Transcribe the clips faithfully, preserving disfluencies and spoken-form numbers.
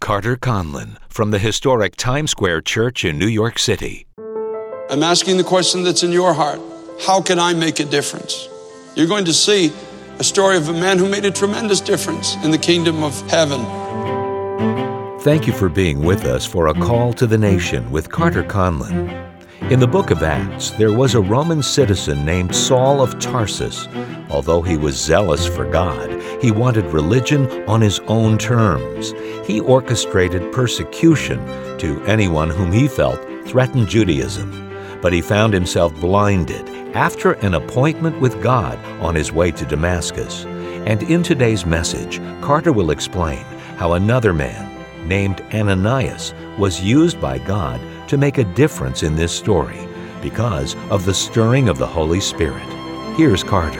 Carter Conlon from the historic Times Square Church in New York City. I'm asking the question that's in your heart. How can I make a difference? You're going to see a story of a man who made a tremendous difference in the kingdom of heaven. Thank you for being with us for A Call to the Nation with Carter Conlon. In the book of Acts, there was a Roman citizen named Saul of Tarsus. Although he was zealous for God, he wanted religion on his own terms. He orchestrated persecution to anyone whom he felt threatened Judaism. But he found himself blinded after an appointment with God on his way to Damascus. And in today's message, Carter will explain how another man named Ananias was used by God to make a difference in this story because of the stirring of the Holy Spirit. Here's Carter.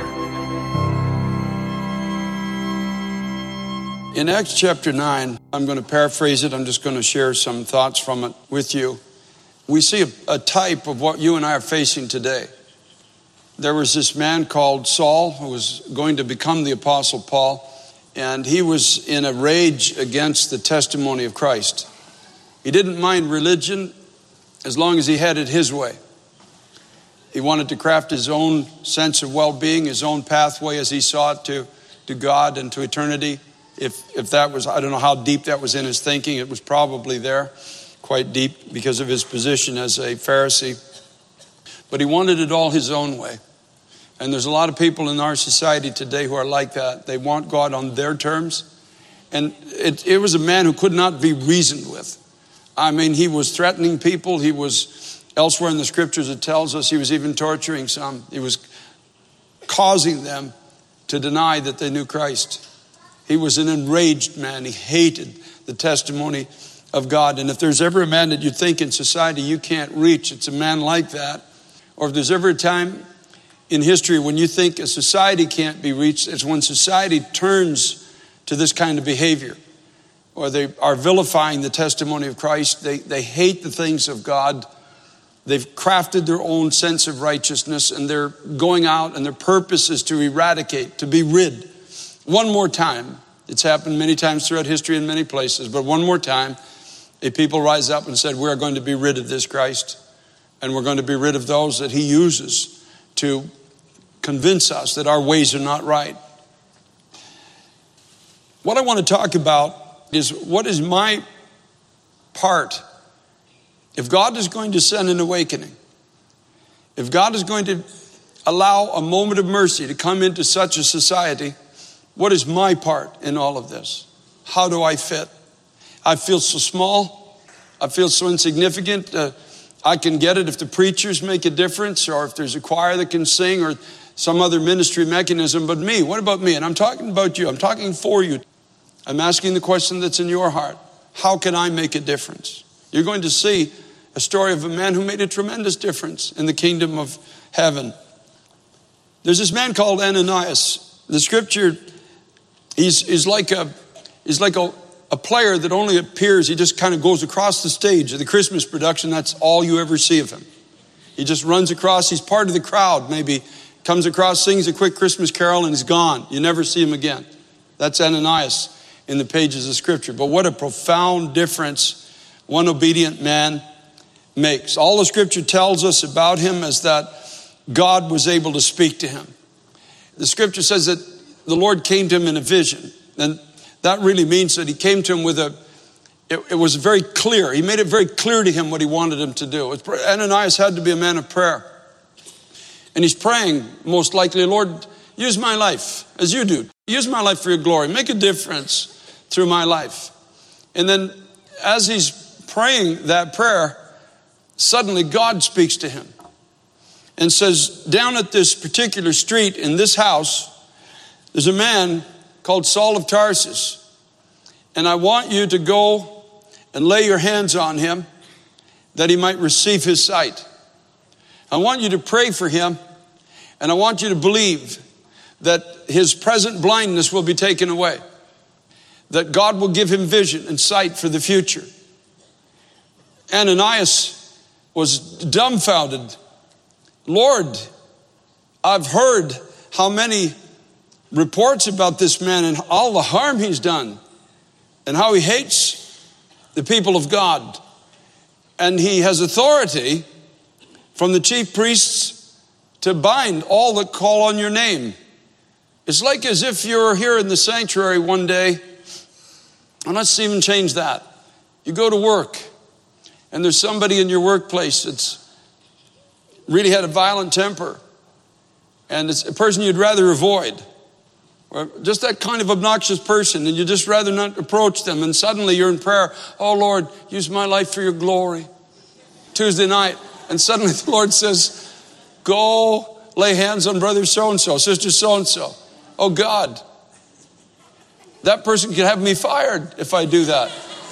In Acts chapter nine, I'm going to paraphrase it. I'm just going to share some thoughts from it with you. We see a, a type of what you and I are facing today. There was this man called Saul who was going to become the Apostle Paul, and he was in a rage against the testimony of Christ. He didn't mind religion as long as he had it his way. He wanted to craft his own sense of well-being, his own pathway as he saw it to, to God and to eternity. If, if that was, I don't know how deep that was in his thinking. It was probably there, quite deep because of his position as a Pharisee. But he wanted it all his own way. And there's a lot of people in our society today who are like that. They want God on their terms. And it, it was a man who could not be reasoned with. I mean, he was threatening people. He was, elsewhere in the scriptures it tells us, he was even torturing some. He was causing them to deny that they knew Christ. He was an enraged man. He hated the testimony of God. And if there's ever a man that you think in society you can't reach, it's a man like that. Or if there's ever a time in history when you think a society can't be reached, it's when society turns to this kind of behavior, or they are vilifying the testimony of Christ. They, they hate the things of God. They've crafted their own sense of righteousness, and they're going out, and their purpose is to eradicate, to be rid. One more time, it's happened many times throughout history in many places, but one more time, a people rise up and said, we're going to be rid of this Christ, and we're going to be rid of those that he uses to convince us that our ways are not right. What I want to talk about is what is my part. If God is going to send an awakening, if God is going to allow a moment of mercy to come into such a society, what is my part in all of this? How do I fit? I feel so small. I feel so insignificant. Uh, I can get it if the preachers make a difference, or if there's a choir that can sing, or some other ministry mechanism. But me, what about me? And I'm talking about you. I'm talking for you. I'm asking the question that's in your heart. How can I make a difference? You're going to see a story of a man who made a tremendous difference in the kingdom of heaven. There's this man called Ananias. The scripture, he's, he's like a, he's like a, a player that only appears, he just kind of goes across the stage of the Christmas production. That's all you ever see of him. He just runs across, he's part of the crowd, maybe comes across, sings a quick Christmas carol, and he's gone. You never see him again. That's Ananias in the pages of scripture. But what a profound difference one obedient man makes. All the scripture tells us about him is that God was able to speak to him. The scripture says that the Lord came to him in a vision. And that really means that he came to him with a, it, it was very clear. He made it very clear to him what he wanted him to do. Ananias had to be a man of prayer. And he's praying, most likely, Lord, use my life as you do. Use my life for your glory. Make a difference through my life. And then as he's praying that prayer, suddenly God speaks to him and says, down at this particular street in this house, there's a man called Saul of Tarsus. And I want you to go and lay your hands on him that he might receive his sight. I want you to pray for him, and I want you to believe that his present blindness will be taken away, that God will give him vision and sight for the future. Ananias was dumbfounded. Lord, I've heard how many reports about this man and all the harm he's done and how he hates the people of God. And he has authority from the chief priests to bind all that call on your name. It's like as if you're here in the sanctuary one day, and let's even change that. You go to work, and there's somebody in your workplace that's really had a violent temper, and it's a person you'd rather avoid, or just that kind of obnoxious person, and you'd just rather not approach them, and suddenly you're in prayer, oh Lord, use my life for your glory. Tuesday night, and suddenly the Lord says, go lay hands on brother so-and-so, sister so-and-so. Oh God, that person could have me fired if I do that.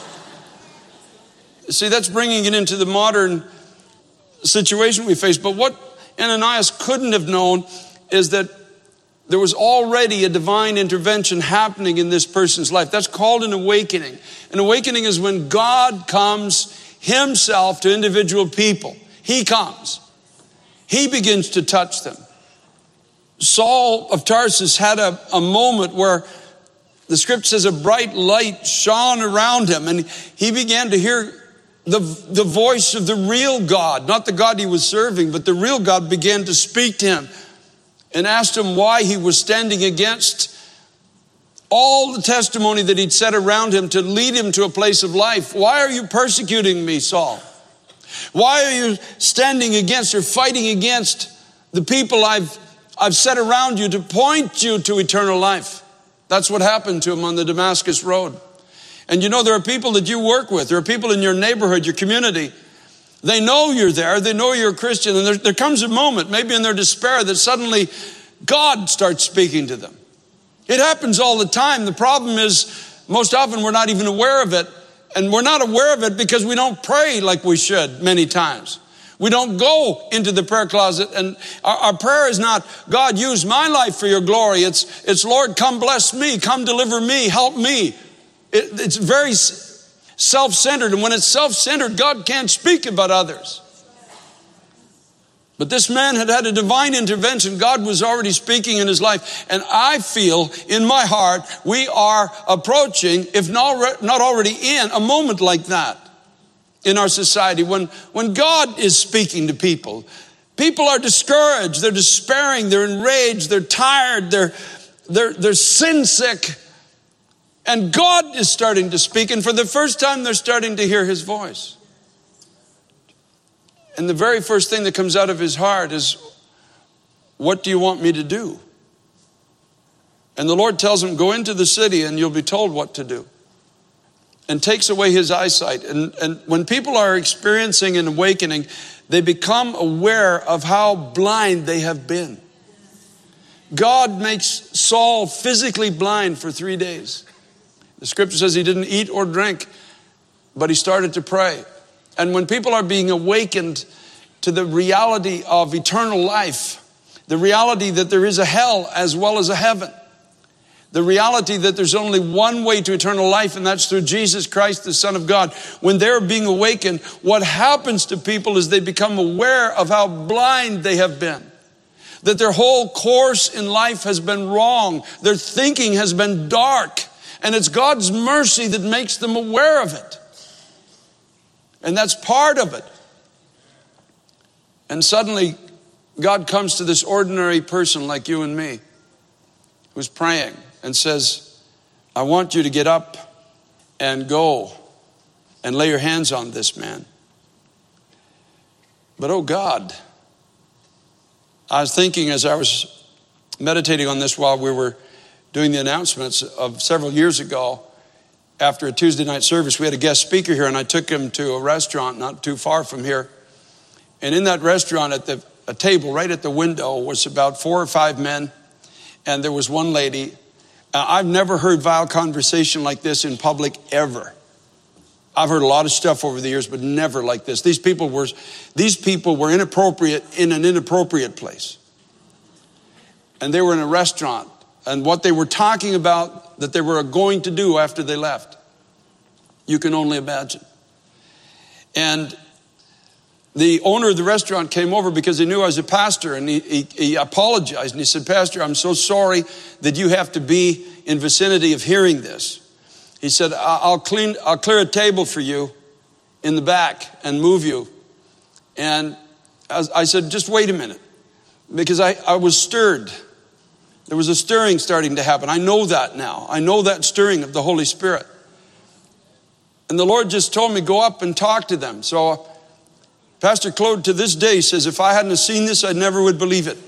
See, that's bringing it into the modern situation we face. But what Ananias couldn't have known is that there was already a divine intervention happening in this person's life. That's called an awakening. An awakening is when God comes himself to individual people. He comes. He begins to touch them. Saul of Tarsus had a, a moment where the scripture says a bright light shone around him, and he began to hear the, the voice of the real God, not the God he was serving, but the real God began to speak to him and asked him why he was standing against all the testimony that he'd set around him to lead him to a place of life. Why are you persecuting me, Saul? Why are you standing against or fighting against the people I've I've set around you to point you to eternal life? That's what happened to him on the Damascus Road. And you know, there are people that you work with. There are people in your neighborhood, your community. They know you're there. They know you're a Christian. And there, there comes a moment, maybe in their despair, that suddenly God starts speaking to them. It happens all the time. The problem is, most often we're not even aware of it. And we're not aware of it because we don't pray like we should many times. We don't go into the prayer closet, and our, our prayer is not, God, use my life for your glory. It's, it's Lord, come bless me, come deliver me, help me. It, it's very self-centered, and when it's self-centered, God can't speak about others. But this man had had a divine intervention. God was already speaking in his life, and I feel in my heart we are approaching, if not, not already in, a moment like that. In our society, when, when God is speaking to people, people are discouraged, they're despairing, they're enraged, they're tired, they're, they're, they're sin sick. And God is starting to speak, and for the first time, they're starting to hear his voice. And the very first thing that comes out of his heart is, what do you want me to do? And the Lord tells him, go into the city and you'll be told what to do. And takes away his eyesight. And, and when people are experiencing an awakening, they become aware of how blind they have been. God makes Saul physically blind for three days. The scripture says he didn't eat or drink, but he started to pray. And when people are being awakened to the reality of eternal life, the reality that there is a hell as well as a heaven, the reality that there's only one way to eternal life, and that's through Jesus Christ, the Son of God. When they're being awakened, what happens to people is they become aware of how blind they have been. That their whole course in life has been wrong. Their thinking has been dark. And it's God's mercy that makes them aware of it. And that's part of it. And suddenly, God comes to this ordinary person like you and me, who's praying, and says, I want you to get up and go and lay your hands on this man. But oh God, I was thinking as I was meditating on this while we were doing the announcements of several years ago, after a Tuesday night service, we had a guest speaker here, and I took him to a restaurant not too far from here. And in that restaurant, at the a table right at the window was about four or five men, and there was one lady. Uh, I've never heard vile conversation like this in public ever. I've heard a lot of stuff over the years, but never like this. These people were, these people were inappropriate in an inappropriate place. And they were in a restaurant, and what they were talking about that they were going to do after they left, you can only imagine. And the owner of the restaurant came over because he knew I was a pastor, and he, he, he apologized. And he said, Pastor, I'm so sorry that you have to be in vicinity of hearing this. He said, I'll clean, I'll clear a table for you in the back and move you. And I said, just wait a minute, because I, I was stirred. There was a stirring starting to happen. I know that now. I know that stirring of the Holy Spirit. And the Lord just told me, go up and talk to them. So Pastor Claude to this day says, if I hadn't seen this, I never would believe it.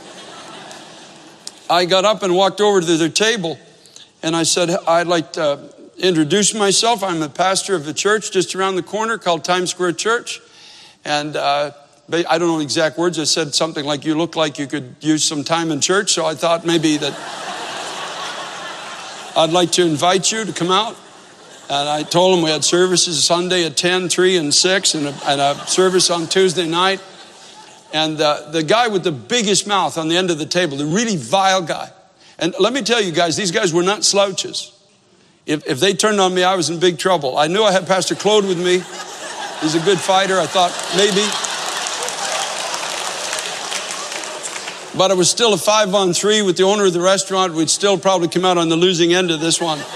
I got up and walked over to their table, and I said, I'd like to introduce myself. I'm a pastor of a church just around the corner called Times Square Church. And uh, I don't know the exact words. I said something like, you look like you could use some time in church. So I thought maybe that I'd like to invite you to come out. And I told them we had services Sunday at ten, three, and six, and a, and a service on Tuesday night. And uh, the guy with the biggest mouth on the end of the table, the really vile guy. And let me tell you guys, these guys were not slouches. If, if they turned on me, I was in big trouble. I knew I had Pastor Claude with me. He's a good fighter. I thought maybe. But it was still a five on three with the owner of the restaurant. We'd still probably come out on the losing end of this one.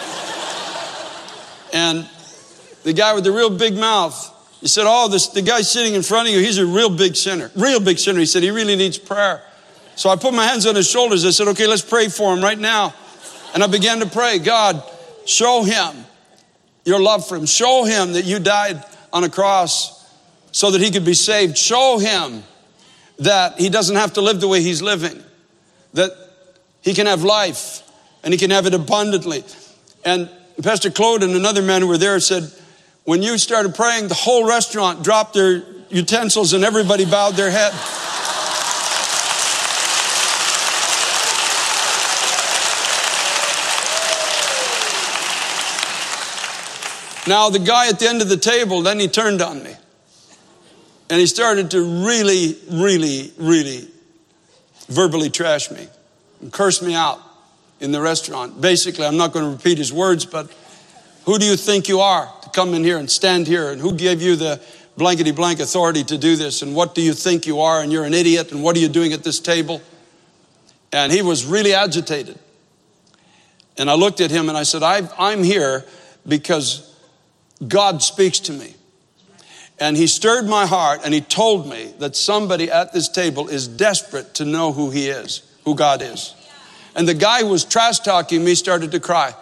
And the guy with the real big mouth, he said, oh, this, the guy sitting in front of you, he's a real big sinner. Real big sinner. He said, he really needs prayer. So I put my hands on his shoulders. I said, okay, let's pray for him right now. And I began to pray, God, show him your love for him. Show him that you died on a cross so that he could be saved. Show him that he doesn't have to live the way he's living. That he can have life and he can have it abundantly. And Pastor Claude and another man who were there said, when you started praying, the whole restaurant dropped their utensils and everybody bowed their head. Now, the guy at the end of the table, then he turned on me. And he started to really, really, really verbally trash me and curse me out in the restaurant. Basically, I'm not going to repeat his words, but who do you think you are to come in here and stand here? And who gave you the blankety blank authority to do this? And what do you think you are? And you're an idiot. And what are you doing at this table? And he was really agitated. And I looked at him and I said, I've, I'm here because God speaks to me. And he stirred my heart and he told me that somebody at this table is desperate to know who he is, who God is. And the guy who was trash talking me started to cry.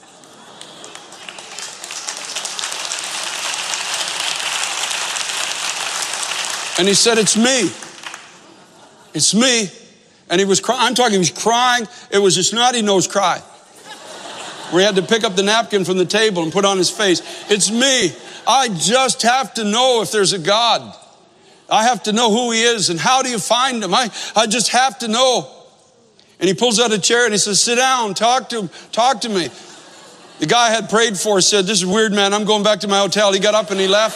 And he said, it's me. It's me. And he was crying. I'm talking, he was crying. It was a snotty nose cry. We had to pick up the napkin from the table and put on his face. It's me. I just have to know if there's a God. I have to know who he is and how do you find him? I, I just have to know. And he pulls out a chair and he says, sit down, talk to him, talk to me. The guy I had prayed for said, this is weird, man. I'm going back to my hotel. He got up and he left.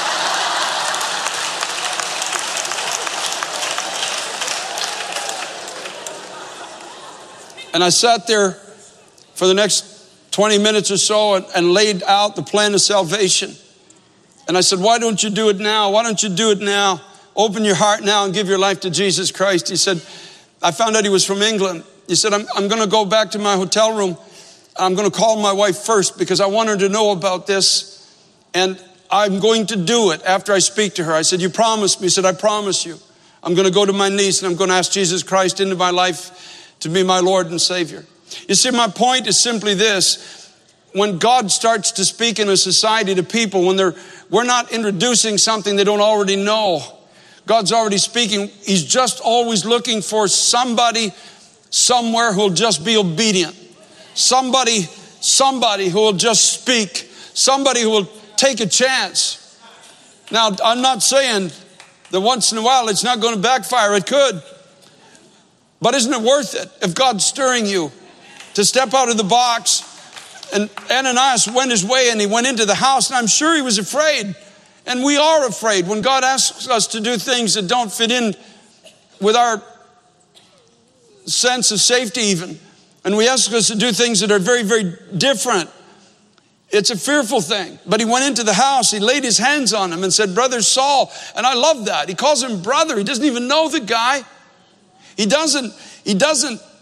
And I sat there for the next twenty minutes or so and, and laid out the plan of salvation. And I said, why don't you do it now? Why don't you do it now? Open your heart now and give your life to Jesus Christ. He said, I found out he was from England. He said, I'm, I'm going to go back to my hotel room. I'm going to call my wife first because I want her to know about this. And I'm going to do it after I speak to her. I said, you promised me. He said, I promise you. I'm going to go to my knees and I'm going to ask Jesus Christ into my life to be my Lord and Savior. You see, my point is simply this. When God starts to speak in a society to people, when they're, we're not introducing something they don't already know. God's already speaking. He's just always looking for somebody somewhere who'll just be obedient. Somebody, somebody who will just speak. Somebody who will take a chance. Now, I'm not saying that once in a while it's not going to backfire. It could. But isn't it worth it if God's stirring you to step out of the box? And Ananias went his way and he went into the house, and I'm sure he was afraid. And we are afraid when God asks us to do things that don't fit in with our sense of safety even. And we ask us to do things that are very, very different. It's a fearful thing. But he went into the house, he laid his hands on him and said, Brother Saul. And I love that. He calls him brother. He doesn't even know the guy. He doesn't, he doesn't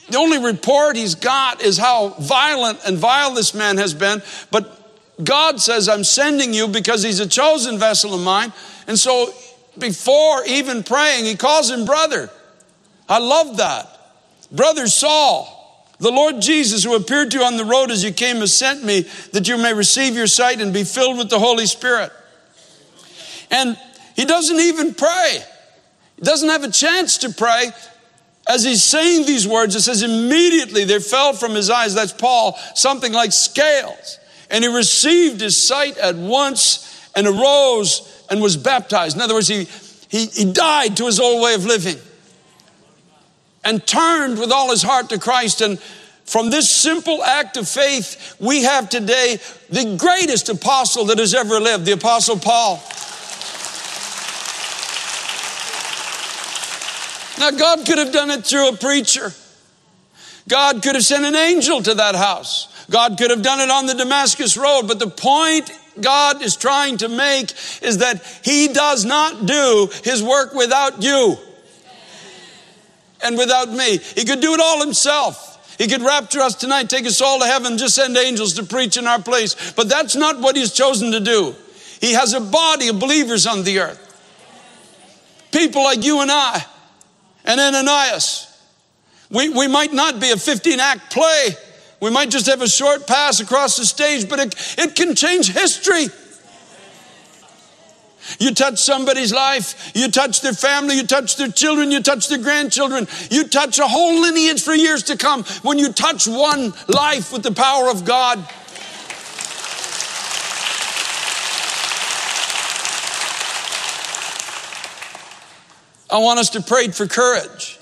The only report he's got is how violent and vile this man has been. But God says, I'm sending you because he's a chosen vessel of mine. And so before even praying, he calls him brother. I love that. Brother Saul, the Lord Jesus, who appeared to you on the road as you came, has sent me that you may receive your sight and be filled with the Holy Spirit. And he doesn't even pray. He doesn't have a chance to pray. As he's saying these words, it says immediately there fell from his eyes, that's Paul, something like scales. And he received his sight at once and arose and was baptized. In other words, he, he, he died to his old way of living and turned with all his heart to Christ. And from this simple act of faith, we have today the greatest apostle that has ever lived, the Apostle Paul. Now, God could have done it through a preacher. God could have sent an angel to that house. God could have done it on the Damascus Road. But the point God is trying to make is that he does not do his work without you and without me. He could do it all himself. He could rapture us tonight, take us all to heaven, just send angels to preach in our place. But that's not what he's chosen to do. He has a body of believers on the earth. People like you and I and Ananias. We, we might not be a fifteen-act play. We might just have a short pass across the stage, but it, it can change history. You touch somebody's life, you touch their family, you touch their children, you touch their grandchildren, you touch a whole lineage for years to come when you touch one life with the power of God. I want us to pray for courage.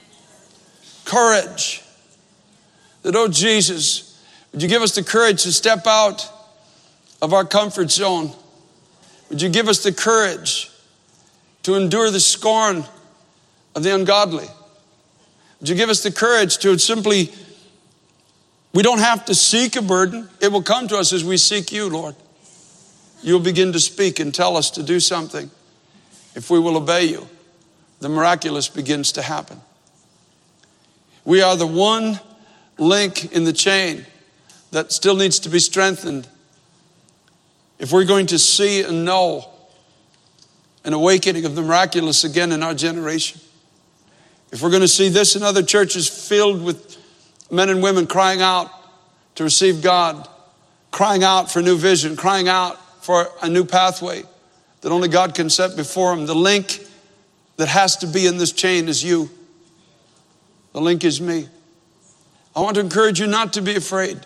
Courage. That, oh Jesus, would you give us the courage to step out of our comfort zone? Would you give us the courage to endure the scorn of the ungodly? Would you give us the courage to simply, we don't have to seek a burden. It will come to us as we seek you, Lord. You'll begin to speak and tell us to do something. If we will obey you, the miraculous begins to happen. We are the one link in the chain that still needs to be strengthened. If we're going to see and know an awakening of the miraculous again in our generation, if we're going to see this in other churches filled with men and women crying out to receive God, crying out for new vision, crying out for a new pathway that only God can set before them, the link that has to be in this chain is you. The link is me. I want to encourage you not to be afraid.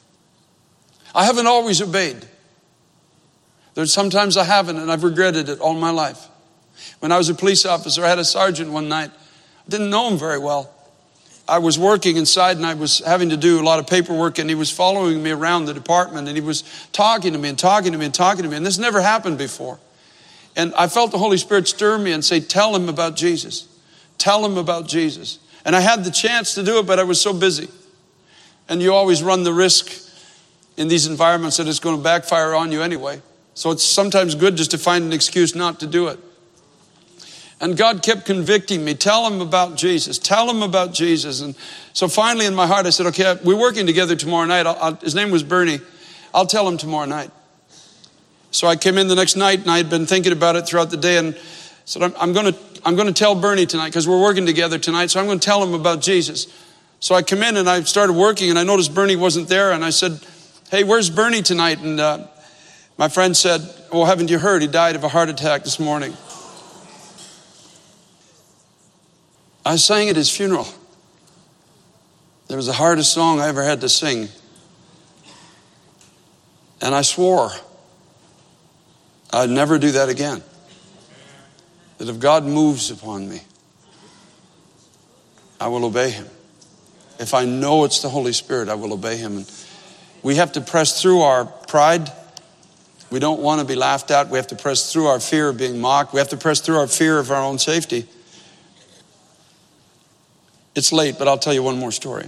I haven't always obeyed. There's sometimes I haven't, and I've regretted it all my life. When I was a police officer, I had a sergeant one night. I didn't know him very well. I was working inside and I was having to do a lot of paperwork, and he was following me around the department, and he was talking to me and talking to me and talking to me. And this never happened before. And I felt the Holy Spirit stir me and say, tell him about Jesus. Tell him about Jesus. And I had the chance to do it, but I was so busy. And you always run the risk in these environments that it's going to backfire on you anyway. So it's sometimes good just to find an excuse not to do it. And God kept convicting me. Tell him about Jesus. Tell him about Jesus. And so finally in my heart I said, okay, we're working together tomorrow night. I'll, I'll, his name was Bernie. I'll tell him tomorrow night. So I came in the next night and I had been thinking about it throughout the day and said, I'm, I'm going to I'm going to tell Bernie tonight because we're working together tonight. So I'm going to tell him about Jesus. So I come in and I started working and I noticed Bernie wasn't there. And I said, hey, where's Bernie tonight? And uh, my friend said, well, haven't you heard? He died of a heart attack this morning. I sang at his funeral. It was the hardest song I ever had to sing. And I swore I'd never do that again. That if God moves upon me, I will obey him. If I know it's the Holy Spirit, I will obey him. And we have to press through our pride. We don't want to be laughed at. We have to press through our fear of being mocked. We have to press through our fear of our own safety. It's late, but I'll tell you one more story.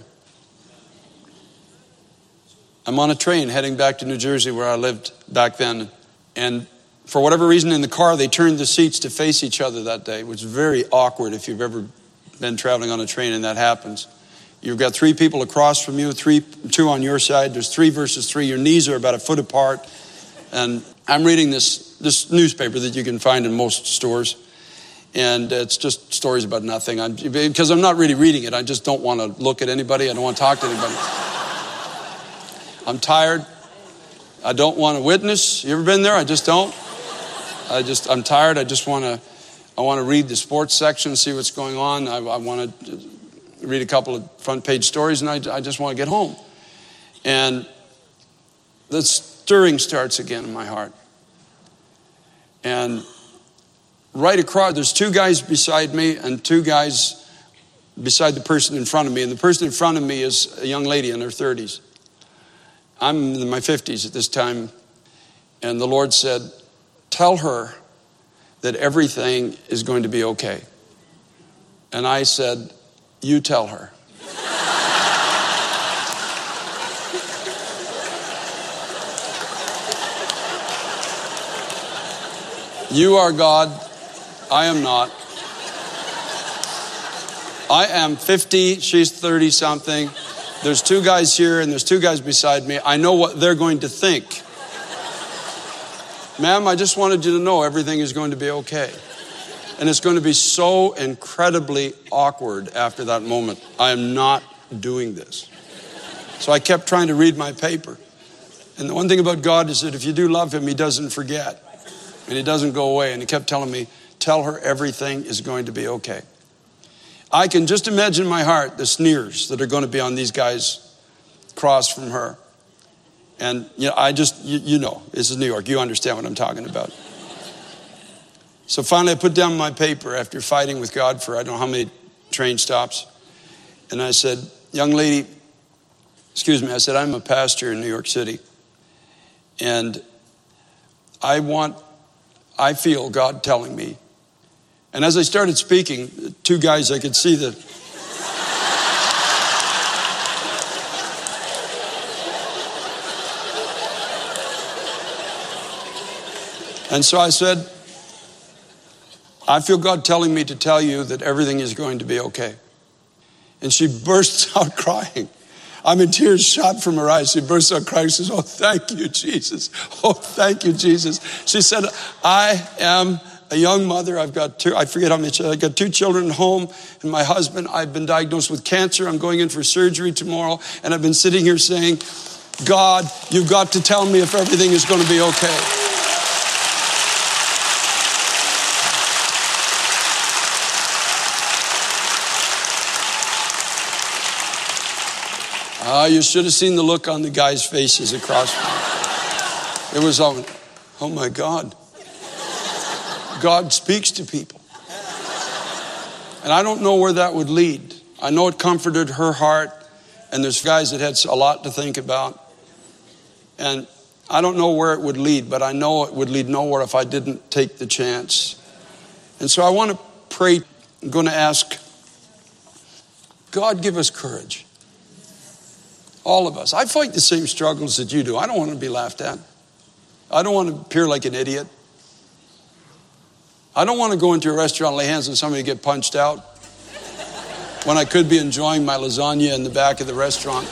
I'm on a train heading back to New Jersey where I lived back then. And for whatever reason in the car, they turned the seats to face each other that day, which is very awkward if you've ever been traveling on a train and that happens. You've got three people across from you, three, two on your side. There's three versus three. Your knees are about a foot apart. And I'm reading this, this newspaper that you can find in most stores. And it's just stories about nothing. I'm, because I'm not really reading it. I just don't want to look at anybody. I don't want to talk to anybody. I'm tired. I don't want to witness. You ever been there? I just don't. I just, I'm tired. I just want to, I want to read the sports section, see what's going on. I, I want to read a couple of front page stories, and I, I just want to get home. And the stirring starts again in my heart. And right across, there's two guys beside me and two guys beside the person in front of me. And the person in front of me is a young lady in her thirties. I'm in my fifties at this time. And the Lord said, tell her that everything is going to be okay. And I said, you tell her. You are God. I am not. I am fifty. She's thirty something. There's two guys here and there's two guys beside me. I know what they're going to think. Ma'am, I just wanted you to know everything is going to be okay. And it's going to be so incredibly awkward after that moment. I am not doing this. So I kept trying to read my paper. And the one thing about God is that if you do love him, he doesn't forget. And he doesn't go away. And he kept telling me, tell her everything is going to be okay. I can just imagine in my heart the sneers that are going to be on these guys across from her. And you know, I just, you, you know, this is New York. You understand what I'm talking about. So finally I put down my paper after fighting with God for I don't know how many train stops. And I said, young lady, excuse me, I said, I'm a pastor in New York City. And I want, I feel God telling me. And as I started speaking, two guys, I could see the, and so I said, I feel God telling me to tell you that everything is going to be okay. And she bursts out crying. I mean, tears shot from her eyes. She bursts out crying. She says, oh, thank you, Jesus. Oh, thank you, Jesus. She said, I am a young mother. I've got two, I forget how many, I've got two children at home and my husband. I've been diagnosed with cancer. I'm going in for surgery tomorrow. And I've been sitting here saying, God, you've got to tell me if everything is going to be okay. Ah, uh, you should have seen the look on the guys' faces across from me. It was, oh, oh my God. God speaks to people. And I don't know where that would lead. I know it comforted her heart. And there's guys that had a lot to think about. And I don't know where it would lead, but I know it would lead nowhere if I didn't take the chance. And so I want to pray. I'm going to ask, God, give us courage. All of us. I fight the same struggles that you do. I don't want to be laughed at. I don't want to appear like an idiot. I don't want to go into a restaurant, lay hands on somebody, get punched out when I could be enjoying my lasagna in the back of the restaurant.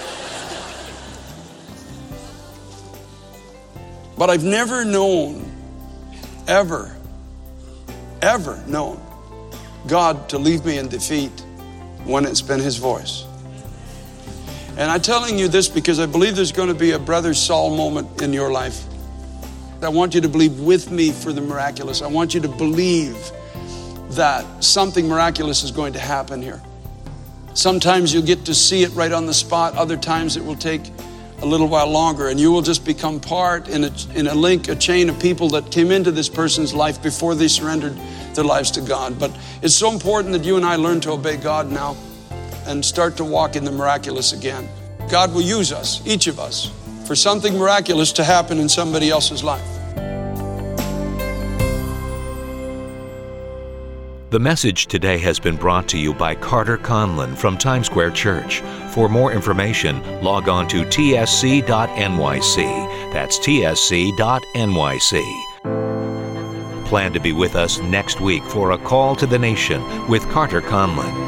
But I've never known, ever, ever known God to leave me in defeat when it's been his voice. And I'm telling you this because I believe there's going to be a Brother Saul moment in your life. I want you to believe with me for the miraculous. I want you to believe that something miraculous is going to happen here. Sometimes you'll get to see it right on the spot. Other times it will take a little while longer, and you will just become part in a, in a link, a chain of people that came into this person's life before they surrendered their lives to God. But it's so important that you and I learn to obey God now and start to walk in the miraculous again. God will use us, each of us, for something miraculous to happen in somebody else's life. The message today has been brought to you by Carter Conlon from Times Square Church. For more information, log on to T S C dot N Y C. That's T S C dot N Y C. Plan to be with us next week for A Call to the Nation with Carter Conlon.